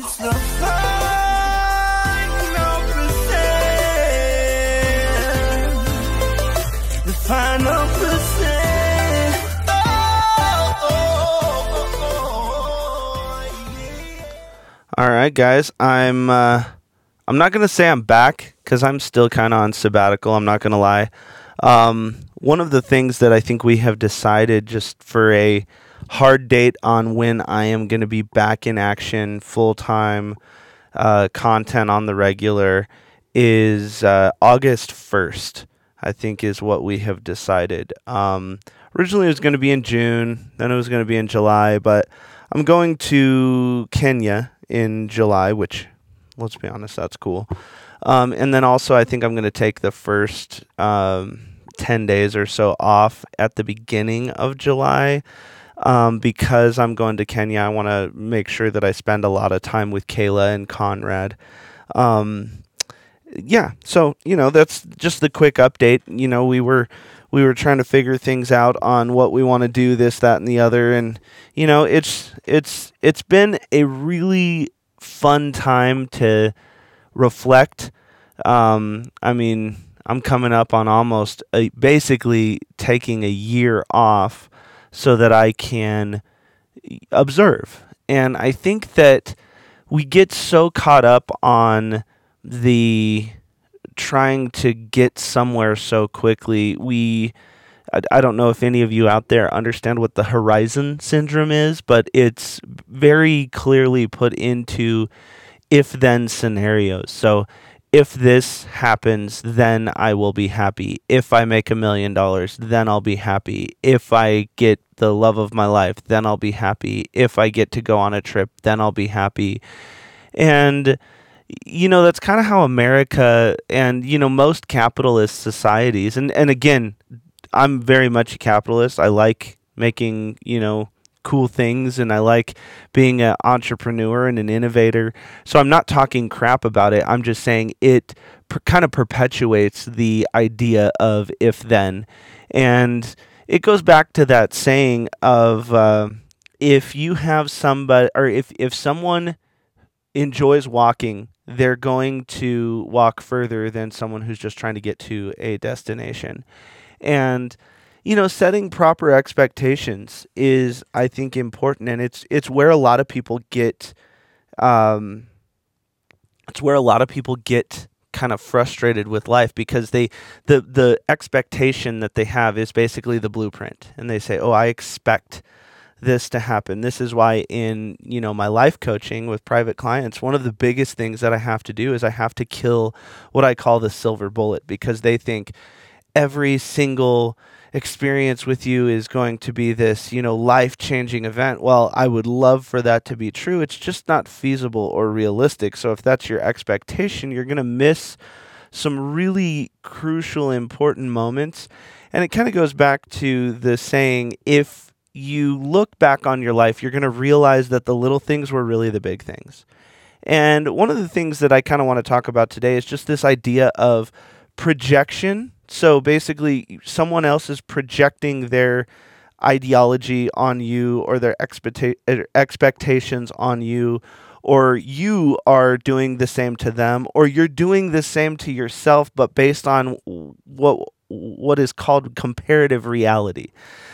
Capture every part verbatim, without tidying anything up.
It's the final percent. The final percent. Oh, oh, oh, oh, yeah. All right, guys. I'm uh, I'm not gonna say I'm back because I'm still kind of on sabbatical. I'm not gonna lie. Um, one of the things that I think we have decided just for a hard date on when I am going to be back in action, full-time uh, content on the regular is uh, August first, I think is what we have decided. Um, originally it was going to be in June, then it was going to be in July, but I'm going to Kenya in July, which, let's be honest, that's cool. Um, and then also I think I'm going to take the first um, ten days or so off at the beginning of July. Um, because I'm going to Kenya, I want to make sure that I spend a lot of time with Kayla and Conrad. Um, yeah, so, you know, that's just the quick update. You know, we were we were trying to figure things out on what we want to do, this, that, and the other. And, you know, it's it's it's been a really fun time to reflect. Um, I mean, I'm coming up on almost a, basically taking a year off so that I can observe. And I think that we get so caught up on the trying to get somewhere so quickly. We, I, I don't know if any of you out there understand what the horizon syndrome is, but it's very clearly put into if-then scenarios. So if this happens, then I will be happy. If I make a million dollars, then I'll be happy. If I get the love of my life, then I'll be happy. If I get to go on a trip, then I'll be happy. And, you know, that's kind of how America and, you know, most capitalist societies, and, and again, I'm very much a capitalist. I like making, you know, cool things, and I like being an entrepreneur and an innovator. So I'm not talking crap about it. I'm just saying it per- kind of perpetuates the idea of if then. And it goes back to that saying of uh, if you have somebody, or if, if someone enjoys walking, they're going to walk further than someone who's just trying to get to a destination. And you know, setting proper expectations is, I think, important, and it's it's where a lot of people get, um, it's where a lot of people get kind of frustrated with life because they, the the expectation that they have is basically the blueprint, and they say, oh, I expect this to happen. This is why in, you know, my life coaching with private clients, one of the biggest things that I have to do is I have to kill what I call the silver bullet, because they think every single experience with you is going to be this, you know, life-changing event. Well, I would love for that to be true. It's just not feasible or realistic. So if that's your expectation, you're going to miss some really crucial, important moments. And it kind of goes back to the saying, if you look back on your life, you're going to realize that the little things were really the big things. And one of the things that I kind of want to talk about today is just this idea of projection. So basically, someone else is projecting their ideology on you, or their expecta- expectations on you, or you are doing the same to them, or you're doing the same to yourself, but based on what what is called comparative reality.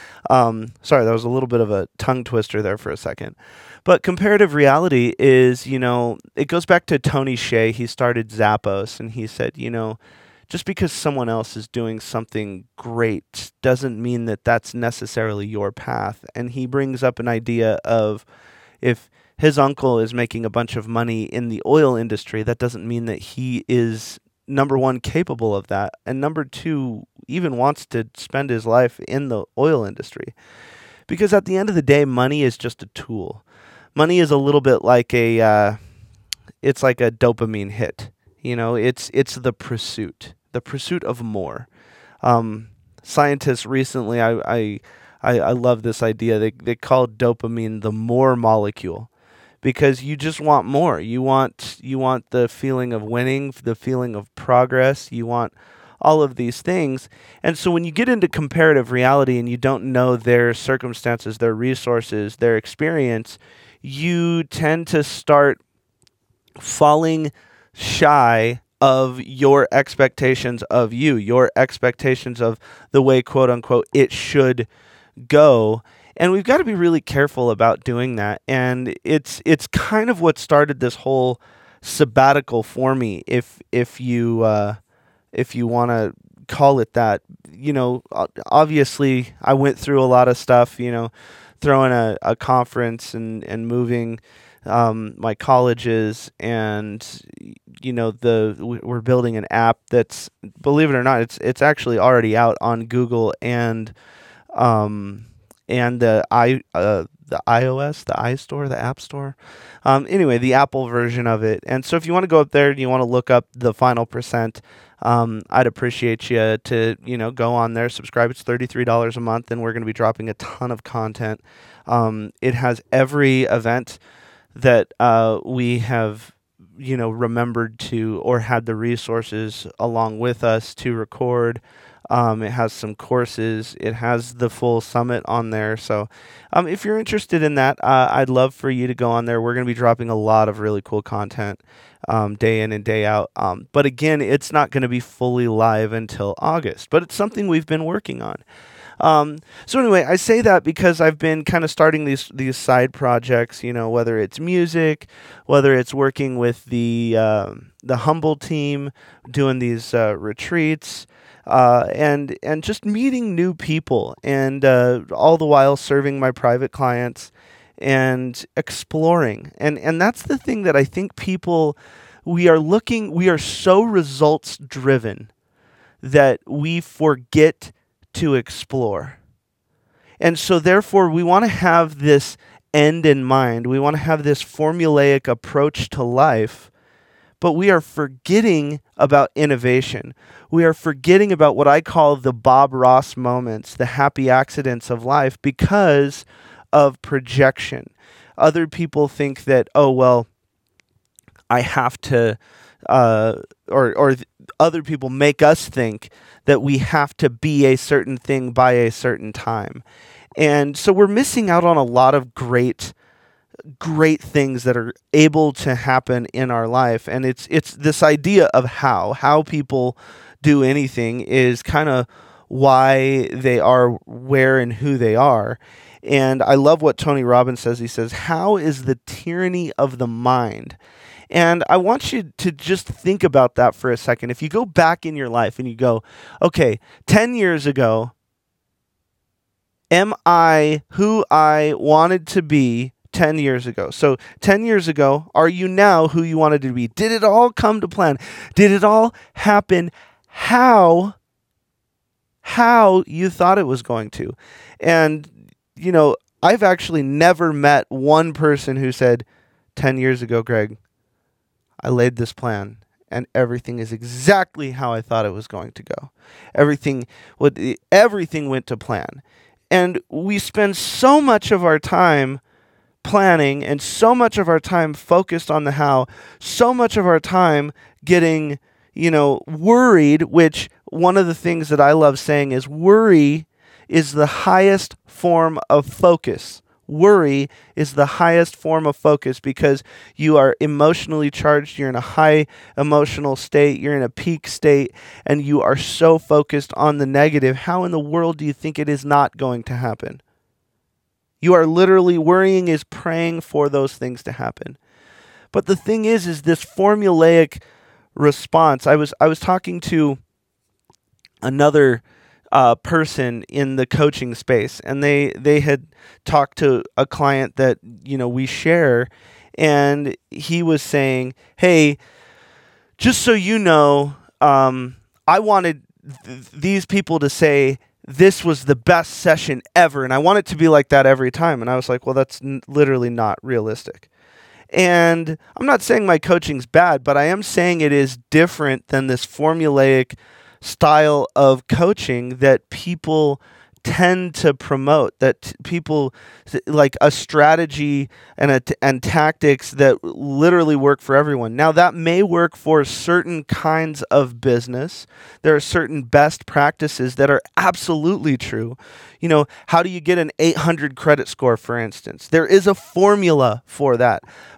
Um, sorry, that was a little bit of a tongue twister there for a second. But comparative reality is, you know, it goes back to Tony Hsieh. He started Zappos, and he said, you know, just because someone else is doing something great doesn't mean that that's necessarily your path. And he brings up an idea of, if his uncle is making a bunch of money in the oil industry, that doesn't mean that he is, number one, capable of that, and number two, even wants to spend his life in the oil industry. Because at the end of the day, money is just a tool. Money is a little bit like a, uh, it's like a dopamine hit. You know, it's it's the pursuit. The pursuit of more. Um, scientists recently, I, I I I love this idea. They they call dopamine the more molecule, because you just want more. You want you want the feeling of winning, the feeling of progress. You want all of these things. And so when you get into comparative reality and you don't know their circumstances, their resources, their experience, you tend to start falling shy of your expectations of you, your expectations of the way, quote unquote, it should go. And we've got to be really careful about doing that. And it's it's kind of what started this whole sabbatical for me, if if you uh, if you want to call it that. You know, obviously I went through a lot of stuff, you know, throwing a, a conference and, and moving um, my colleges, and, you know, the we're building an app that's, believe it or not, it's it's actually already out on Google and um, and the i uh, the iOS, the iStore, the App Store. Um, anyway, the Apple version of it. And so if you want to go up there and you want to look up the Final Percent, um, I'd appreciate you to, you know, go on there, subscribe. It's thirty-three dollars a month, and we're going to be dropping a ton of content. Um, it has every event that uh, we have, you know, remembered to or had the resources along with us to record. Um, it has some courses. It has the full summit on there. So um, if you're interested in that, uh, I'd love for you to go on there. We're going to be dropping a lot of really cool content um, day in and day out. Um, but again, it's not going to be fully live until August, but it's something we've been working on. Um, so anyway, I say that because I've been kind of starting these these side projects, you know, whether it's music, whether it's working with the uh, the Humble team, doing these uh, retreats, uh, and and just meeting new people, and uh, all the while serving my private clients and exploring. And and that's the thing that I think people, we are looking, we are so results driven that we forget to explore. And so therefore we want to have this end in mind. We want to have this formulaic approach to life, but we are forgetting about innovation. We are forgetting about what I call the Bob Ross moments, the happy accidents of life, because of projection. Other people think that, oh, well, I have to, uh, or or th- other people make us think that we have to be a certain thing by a certain time. And so we're missing out on a lot of great, great things that are able to happen in our life. And it's it's this idea of how, how people do anything is kind of why they are where and who they are. And I love what Tony Robbins says. He says, how is the tyranny of the mind? And I want you to just think about that for a second. If you go back in your life and you go, okay, ten years ago, am I who I wanted to be ten years ago? So ten years ago, are you now who you wanted to be? Did it all come to plan? Did it all happen how, how you thought it was going to? And, you know, I've actually never met one person who said, ten years ago, Greg, I laid this plan and everything is exactly how I thought it was going to go. Everything would, everything went to plan. And we spend so much of our time planning and so much of our time focused on the how, so much of our time getting, you know, worried, which one of the things that I love saying is worry is the highest form of focus. Worry is the highest form of focus because you are emotionally charged, you're in a high emotional state, you're in a peak state, and you are so focused on the negative. How in the world do you think it is not going to happen? You are literally worrying is praying for those things to happen. But the thing is, is this formulaic response. I was I was talking to another Uh, person in the coaching space, and they they had talked to a client that, you know, we share, and he was saying, hey, just so you know, um, I wanted th- these people to say this was the best session ever, and I want it to be like that every time. And I was like, well, that's n- literally not realistic. And I'm not saying my coaching's bad, but I am saying it is different than this formulaic style of coaching that people tend to promote, that t- people like a strategy and a t- and tactics that literally work for everyone. Now that may work for certain kinds of business. There are certain best practices that are absolutely true. You know, how do you get an eight hundred credit score, for instance? There is a formula for that. But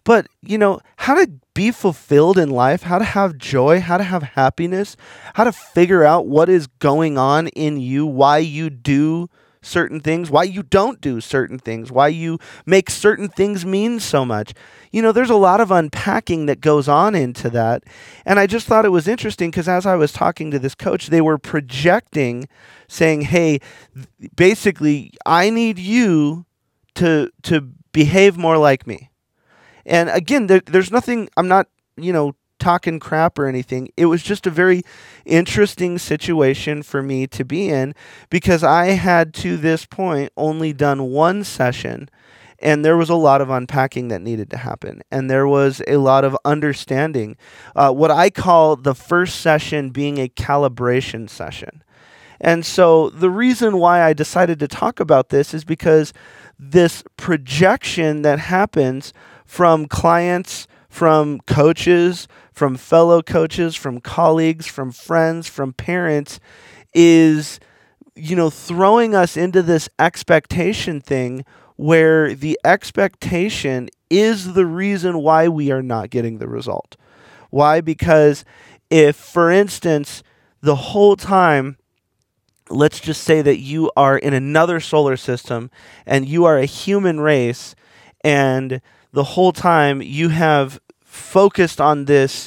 you know, how to be fulfilled in life, how to have joy, how to have happiness, how to figure out what is going on in you, why you do certain things, why you don't do certain things, why you make certain things mean so much. You know, there's a lot of unpacking that goes on into that. And I just thought it was interesting because as I was talking to this coach, they were projecting, saying, hey, basically, I need you to to behave more like me. And again, there, there's nothing, I'm not, you know, talking crap or anything. It was just a very interesting situation for me to be in because I had to this point only done one session, and there was a lot of unpacking that needed to happen. And there was a lot of understanding. Uh, what I call the first session being a calibration session. And so the reason why I decided to talk about this is because this projection that happens from clients, from coaches, from fellow coaches, from colleagues, from friends, from parents is, you know, throwing us into this expectation thing where the expectation is the reason why we are not getting the result. Why? Because if, for instance, the whole time, let's just say that you are in another solar system and you are a human race, and the whole time you have focused on this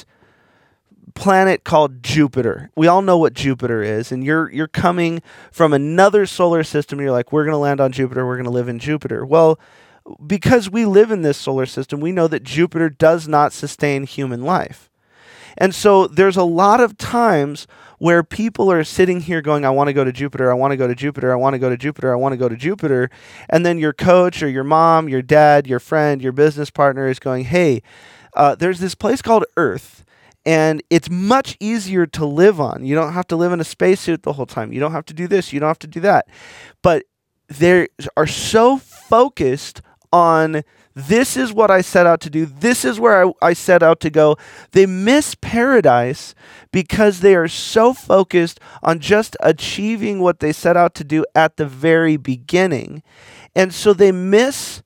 planet called Jupiter. We all know what Jupiter is, and you're you're coming from another solar system and you're like, we're going to land on Jupiter, we're going to live in Jupiter. Well, because we live in this solar system, we know that Jupiter does not sustain human life. And so there's a lot of times where people are sitting here going, I want to go to Jupiter, I want to go to Jupiter, I want to go to Jupiter, I want to go to Jupiter. And then your coach or your mom, your dad, your friend, your business partner is going, hey, uh, there's this place called Earth, and it's much easier to live on. You don't have to live in a spacesuit the whole time. You don't have to do this. You don't have to do that. But they are so focused on this is what I set out to do. This is where I, I set out to go. They miss paradise because they are so focused on just achieving what they set out to do at the very beginning. And so they miss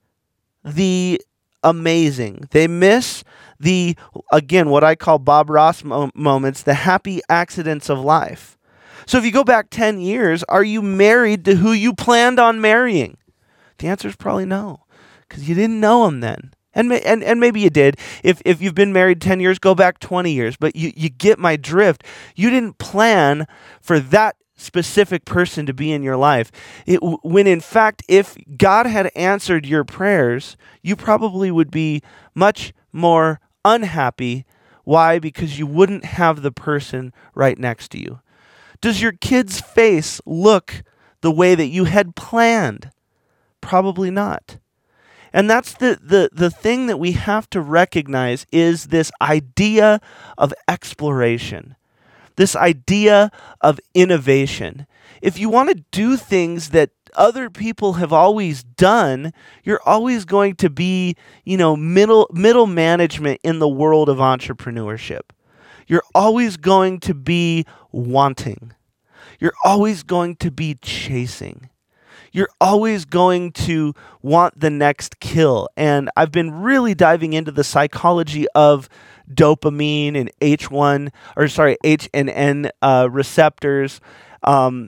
the amazing. They miss the, again, what I call Bob Ross mo- moments, the happy accidents of life. So if you go back ten years, are you married to who you planned on marrying? The answer is probably no. Because you didn't know him then. And, and and maybe you did. If if you've been married ten years, go back twenty years. But you, you get my drift. You didn't plan for that specific person to be in your life. It, when in fact, if God had answered your prayers, you probably would be much more unhappy. Why? Because you wouldn't have the person right next to you. Does your kid's face look the way that you had planned? Probably not. And that's the, the, the thing that we have to recognize is this idea of exploration, this idea of innovation. If you want to do things that other people have always done, you're always going to be, you know, middle middle management in the world of entrepreneurship. You're always going to be wanting. You're always going to be chasing. You're always going to want the next kill. And I've been really diving into the psychology of dopamine and H one, or sorry, H and N uh, receptors, um,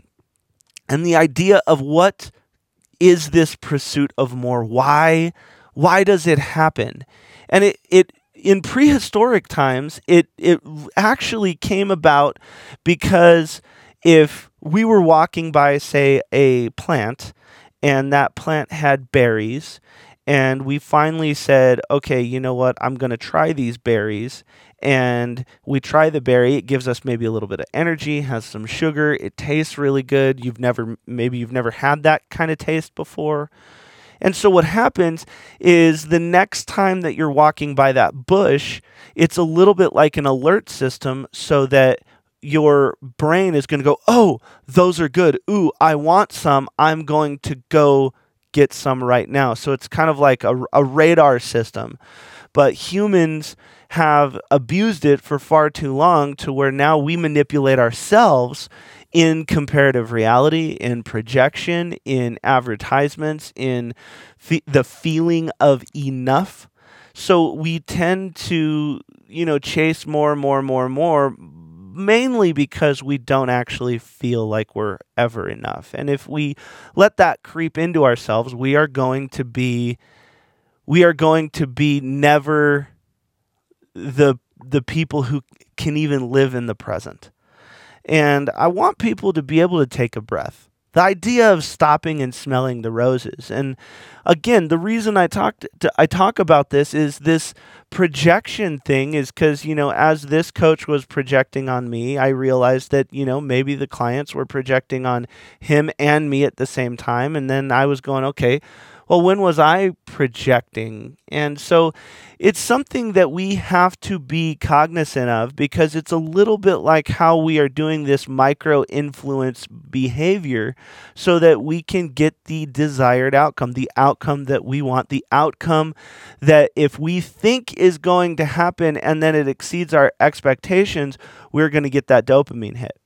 and the idea of what is this pursuit of more? Why? Why does it happen? And it it in prehistoric times, it it actually came about because if we were walking by, say, a plant, and that plant had berries, and we finally said, okay, you know what, I'm going to try these berries, and we try the berry, it gives us maybe a little bit of energy, has some sugar, it tastes really good, you've never, maybe you've never had that kind of taste before. And so what happens is the next time that you're walking by that bush, it's a little bit like an alert system so that your brain is going to go, oh, those are good. Ooh, I want some. I'm going to go get some right now. So it's kind of like a, a radar system. But humans have abused it for far too long to where now we manipulate ourselves in comparative reality, in projection, in advertisements, in fe- the feeling of enough. So we tend to, you know, chase more and more and more and more, mainly because we don't actually feel like we're ever enough. And if we let that creep into ourselves, we are going to be, we are going to be never the the people who can even live in the present. And I want people to be able to take a breath. The idea of stopping and smelling the roses. And again, the reason I talked to, I talk about this is this projection thing is because, you know, as this coach was projecting on me, I realized that, you know, maybe the clients were projecting on him and me at the same time. And then I was going, okay, well, when was I projecting? And so it's something that we have to be cognizant of, because it's a little bit like how we are doing this micro influence behavior so that we can get the desired outcome, the outcome that we want, the outcome that if we think is going to happen and then it exceeds our expectations, we're going to get that dopamine hit.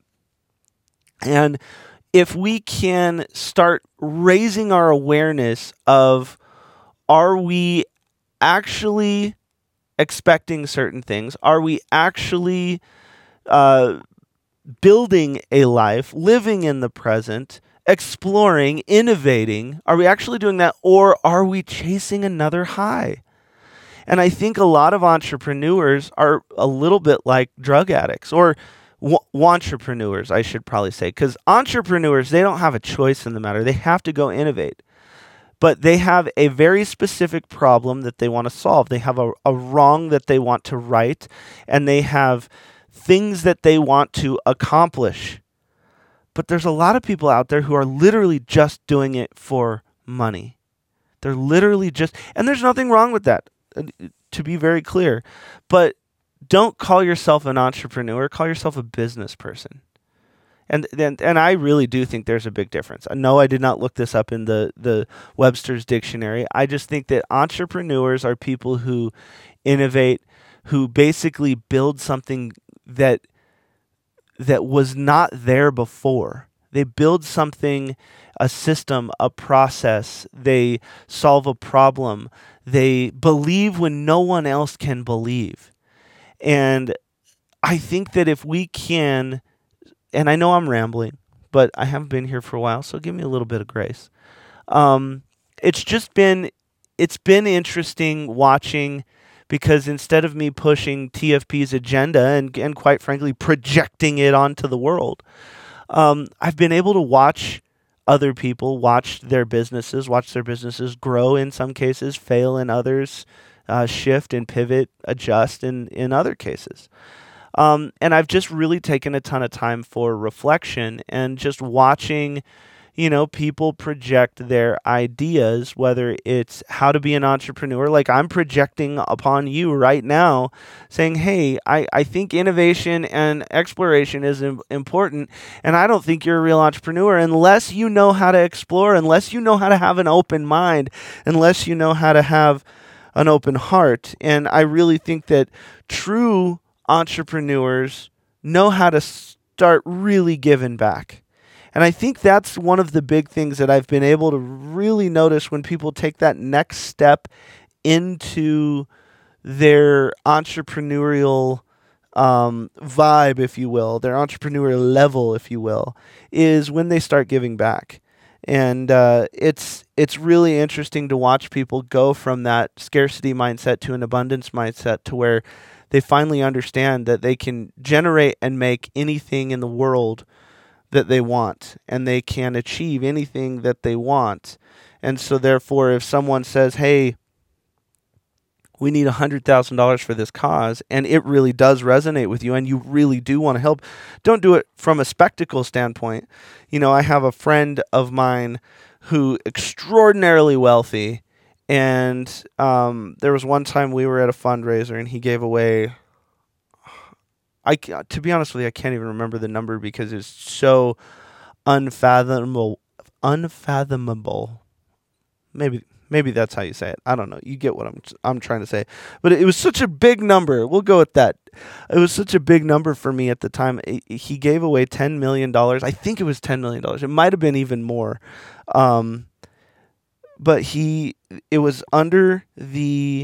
And if we can start raising our awareness of, are we actually expecting certain things? Are we actually uh, building a life, living in the present, exploring, innovating? Are we actually doing that, or are we chasing another high? And I think a lot of entrepreneurs are a little bit like drug addicts, or wantrepreneurs, I should probably say, because entrepreneurs, they don't have a choice in the matter. They have to go innovate. But they have a very specific problem that they want to solve. They have a, a wrong that they want to right, and they have things that they want to accomplish. But there's a lot of people out there who are literally just doing it for money. They're literally just, and there's nothing wrong with that, to be very clear. But don't call yourself an entrepreneur. Call yourself a business person. And, and and I really do think there's a big difference. No, I did not look this up in the, the Webster's dictionary. I just think that entrepreneurs are people who innovate, who basically build something that that was not there before. They build something, a system, a process. They solve a problem. They believe when no one else can believe. And I think that if we can, and I know I'm rambling, but I haven't been here for a while, so give me a little bit of grace. Um, it's just been, it's been interesting watching, because instead of me pushing T F P's agenda and, and quite frankly, projecting it onto the world, um, I've been able to watch other people, watch their businesses, watch their businesses grow in some cases, fail in others, uh, shift and pivot, adjust in, in other cases. Um, and I've just really taken a ton of time for reflection and just watching, you know, people project their ideas, whether it's how to be an entrepreneur. Like I'm projecting upon you right now saying, hey, I, I think innovation and exploration is im- important. And I don't think you're a real entrepreneur unless you know how to explore, unless you know how to have an open mind, unless you know how to have an open heart. And I really think that true entrepreneurs know how to start really giving back. And I think that's one of the big things that I've been able to really notice when people take that next step into their entrepreneurial um, vibe, if you will, their entrepreneurial level, if you will, is when they start giving back. And uh, it's it's really interesting to watch people go from that scarcity mindset to an abundance mindset, to where they finally understand that they can generate and make anything in the world that they want, and they can achieve anything that they want. And so therefore, if someone says, hey, we need one hundred thousand dollars for this cause, and it really does resonate with you, and you really do want to help, don't do it from a spectacle standpoint. You know, I have a friend of mine who extraordinarily wealthy, and um, there was one time we were at a fundraiser, and he gave away, I, to be honest with you, I can't even remember the number because it's so unfathomable. Unfathomable. Maybe maybe that's how you say it. I don't know. You get what I'm I'm trying to say. But it was such a big number. We'll go with that. It was such a big number for me at the time. He gave away ten million dollars. I think it was ten million dollars. It might have been even more. Um, but he, it was under the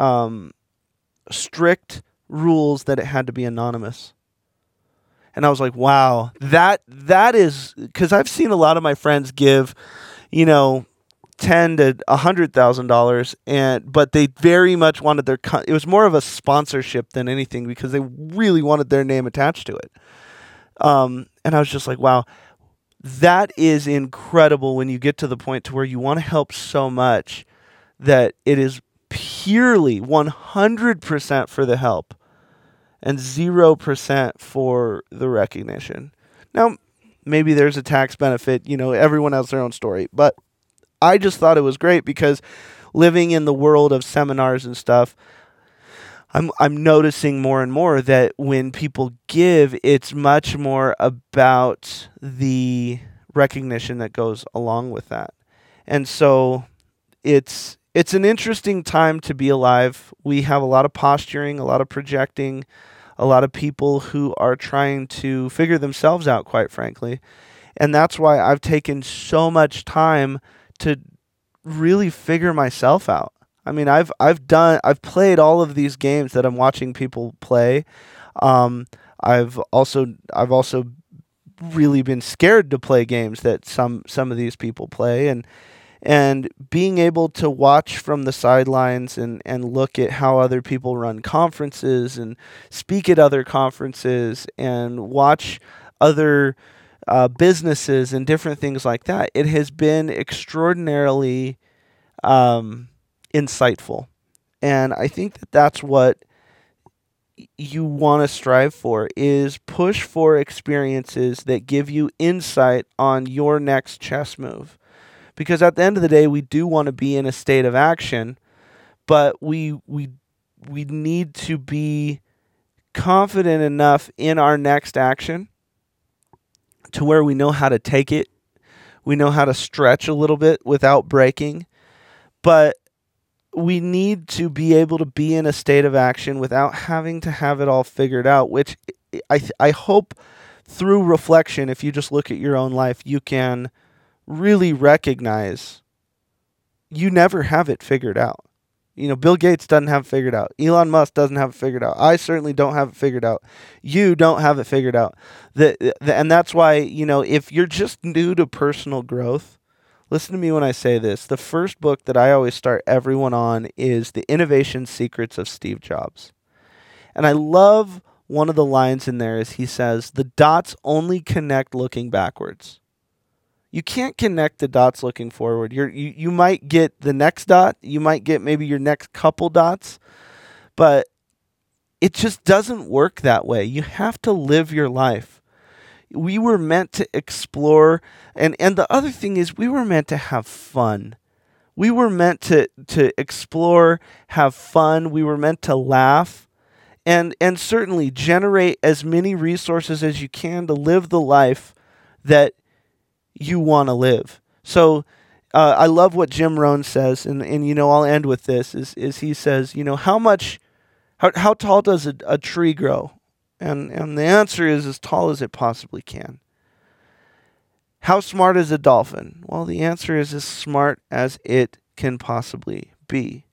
um, strict rules that it had to be anonymous. And I was like, wow, that that is, because I've seen a lot of my friends give, you know, ten to a hundred thousand dollars, and but they very much wanted their. Co- it was more of a sponsorship than anything because they really wanted their name attached to it. Um, and I was just like, wow, that is incredible when you get to the point to where you want to help so much that it is purely one hundred percent for the help and zero percent for the recognition. Now, maybe there's a tax benefit, you know, everyone has their own story, but I just thought it was great because living in the world of seminars and stuff, I'm I'm noticing more and more that when people give, it's much more about the recognition that goes along with that. And so it's it's an interesting time to be alive. We have a lot of posturing, a lot of projecting, a lot of people who are trying to figure themselves out, quite frankly. And that's why I've taken so much time to really figure myself out. I mean, I've I've done I've played all of these games that I'm watching people play. Um, I've also I've also really been scared to play games that some some of these people play, and and being able to watch from the sidelines and and look at how other people run conferences and speak at other conferences and watch other uh, businesses and different things like that. It has been extraordinarily um, insightful. And I think that that's what you want to strive for, is push for experiences that give you insight on your next chess move. Because at the end of the day, we do want to be in a state of action, but we we we need to be confident enough in our next action to where we know how to take it. We know how to stretch a little bit without breaking. But we need to be able to be in a state of action without having to have it all figured out, which I th- I hope through reflection, if you just look at your own life, you can really recognize you never have it figured out. You know, Bill Gates doesn't have it figured out. Elon Musk doesn't have it figured out. I certainly don't have it figured out. You don't have it figured out. The, the, and that's why, you know, if you're just new to personal growth, listen to me when I say this. The first book that I always start everyone on is The Innovation Secrets of Steve Jobs. And I love one of the lines in there is he says, the dots only connect looking backwards. You can't connect the dots looking forward. You're, you you might get the next dot. You might get maybe your next couple dots. But it just doesn't work that way. You have to live your life. We were meant to explore. And, and the other thing is we were meant to have fun. We were meant to, to explore, have fun. We were meant to laugh. And, and certainly generate as many resources as you can to live the life that you want to live. So uh, I love what Jim Rohn says, and, and you know, I'll end with this, is, is he says, you know, how much, how, how tall does a, a tree grow? And, and the answer is as tall as it possibly can. How smart is a dolphin? Well, the answer is as smart as it can possibly be.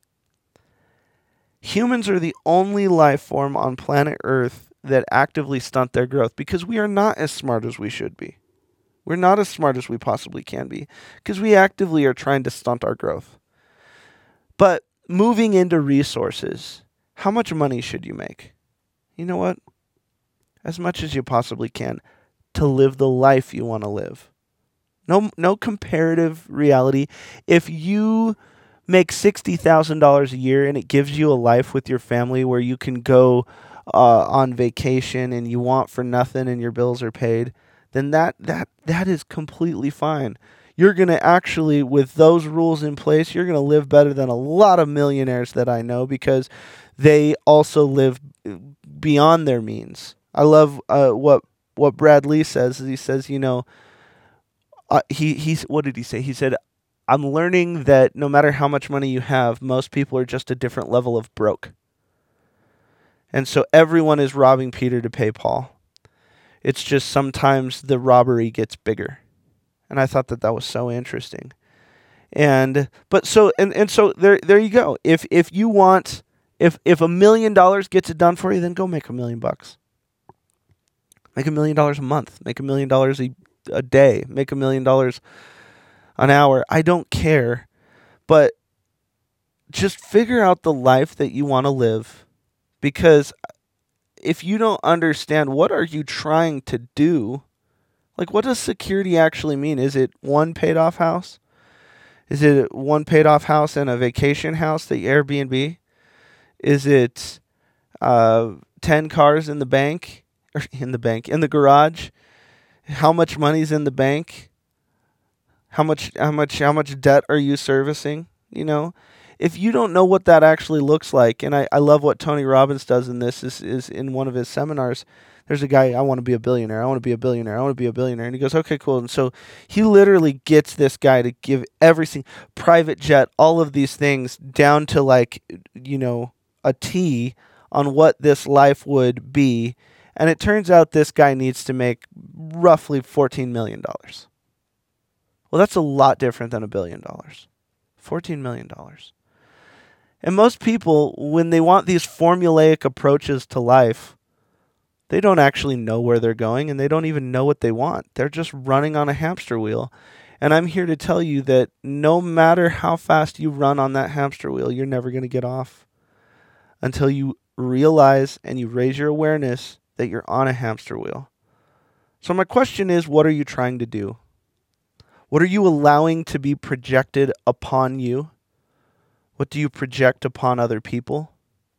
Humans are the only life form on planet Earth that actively stunt their growth because we are not as smart as we should be. We're not as smart as we possibly can be because we actively are trying to stunt our growth. But moving into resources, how much money should you make? You know what? As much as you possibly can to live the life you want to live. No, no comparative reality. If you make sixty thousand dollars a year and it gives you a life with your family where you can go uh, on vacation and you want for nothing and your bills are paid, then that that that is completely fine. You're going to actually, with those rules in place, you're going to live better than a lot of millionaires that I know because they also live beyond their means. I love uh, what what Brad Lee says. He says, you know, uh, he he's what did he say? He said, I'm learning that no matter how much money you have, most people are just a different level of broke. And so everyone is robbing Peter to pay Paul. It's just sometimes the robbery gets bigger. And I thought that that was so interesting. And but so and, and so there there you go. If if you want If if a million dollars gets it done for you, then go make a million bucks. Make a million dollars a month. Make a million dollars a a day. Make a million dollars an hour. I don't care. But just figure out the life that you want to live. Because if you don't understand what are you trying to do, like what does security actually mean? Is it one paid off house? Is it one paid off house and a vacation house that you Airbnb? Is it uh, ten cars in the bank? Or in the bank, in the garage? How much money's in the bank? How much how much how much debt are you servicing? You know? If you don't know what that actually looks like, and I, I love what Tony Robbins does in this, is, is in one of his seminars, there's a guy, I want to be a billionaire, I want to be a billionaire, I want to be a billionaire. And he goes, okay, cool. And so he literally gets this guy to give everything, private jet, all of these things down to like, you know, a T on what this life would be. And it turns out this guy needs to make roughly fourteen million dollars. Well, that's a lot different than a billion dollars. fourteen million dollars. And most people, when they want these formulaic approaches to life, they don't actually know where they're going and they don't even know what they want. They're just running on a hamster wheel. And I'm here to tell you that no matter how fast you run on that hamster wheel, you're never going to get off until you realize and you raise your awareness that you're on a hamster wheel. So my question is, what are you trying to do? What are you allowing to be projected upon you? What do you project upon other people?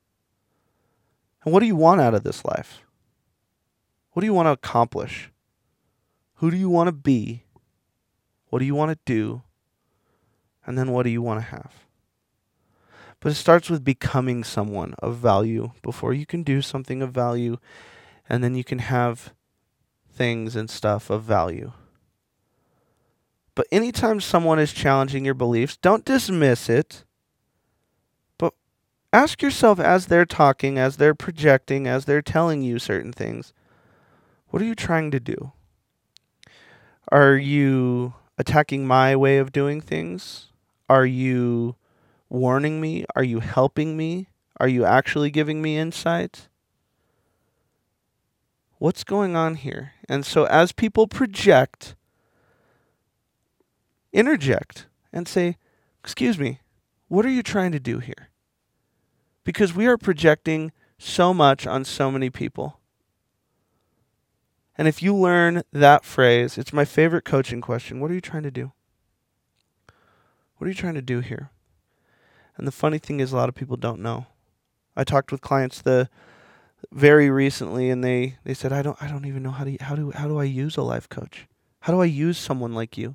And what do you want out of this life? What do you want to accomplish? Who do you want to be? What do you want to do? And then what do you want to have? But it starts with becoming someone of value before you can do something of value, and then you can have things and stuff of value. But anytime someone is challenging your beliefs, don't dismiss it. But ask yourself, as they're talking, as they're projecting, as they're telling you certain things, what are you trying to do? Are you attacking my way of doing things? Are you warning me? Are you helping me? Are you actually giving me insight? What's going on here? And so as people project, interject and say, excuse me, what are you trying to do here? Because we are projecting so much on so many people. And if you learn that phrase, it's my favorite coaching question. What are you trying to do? What are you trying to do here? And the funny thing is, a lot of people don't know. I talked with clients the very recently, and they, they said, I don't I don't even know how to how do how do I use a life coach? How do I use someone like you?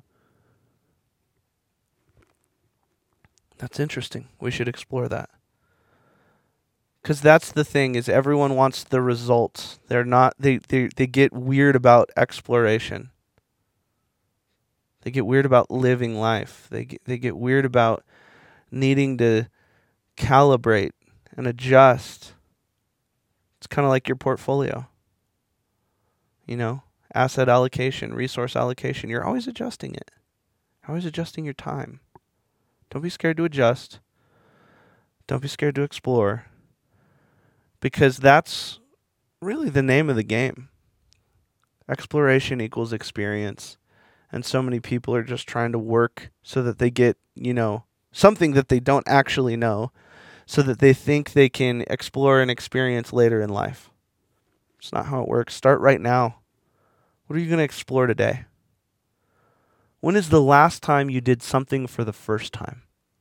That's interesting. We should explore that. Because that's the thing, is everyone wants the results. They're not, they, they, they get weird about exploration. They get weird about living life. They get, they get weird about needing to calibrate and adjust. It's kind of like your portfolio. You know, asset allocation, resource allocation. You're always adjusting it. You're always adjusting your time. Don't be scared to adjust. Don't be scared to explore. Because that's really the name of the game. Exploration equals experience. And so many people are just trying to work so that they get, you know, something that they don't actually know, so that they think they can explore and experience later in life. It's not how it works. Start right now. What are you going to explore today? When is the last time you did something for the first time?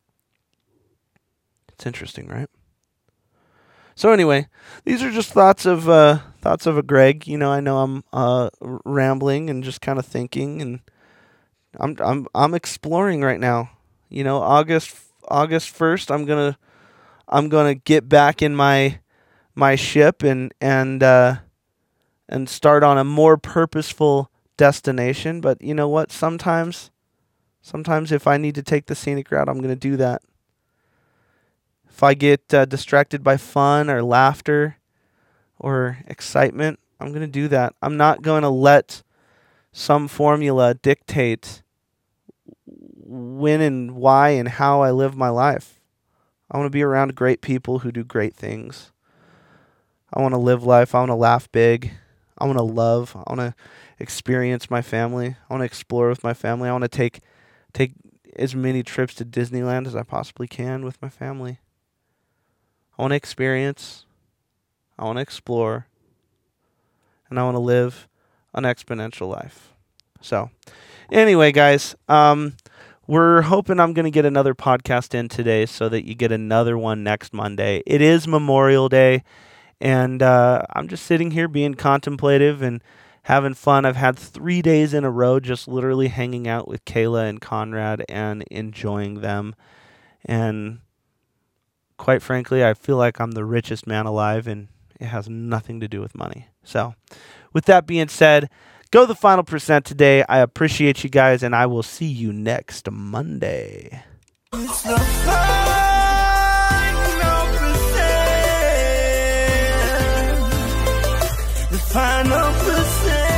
It's interesting, right? So anyway, these are just thoughts of uh, thoughts of a Greg. You know, I know I'm uh, rambling and just kind of thinking, and I'm I'm I'm exploring right now. You know, August August first, I'm gonna I'm gonna get back in my my ship and and uh, and start on a more purposeful destination. But you know what? Sometimes, sometimes if I need to take the scenic route, I'm gonna do that. If I get uh, distracted by fun or laughter or excitement, I'm going to do that. I'm not going to let some formula dictate when and why and how I live my life. I want to be around great people who do great things. I want to live life. I want to laugh big. I want to love. I want to experience my family. I want to explore with my family. I want to take take as many trips to Disneyland as I possibly can with my family. I want to experience. I want to explore. And I want to live an exponential life. So, anyway, guys, um, we're hoping I'm going to get another podcast in today so that you get another one next Monday. It is Memorial Day, and uh, I'm just sitting here being contemplative and having fun. I've had three days in a row just literally hanging out with Kayla and Conrad and enjoying them. And quite frankly, I feel like I'm the richest man alive, and it has nothing to do with money. So, with that being said, go the final percent today. I appreciate you guys, and I will see you next Monday. It's the final percent. The final percent.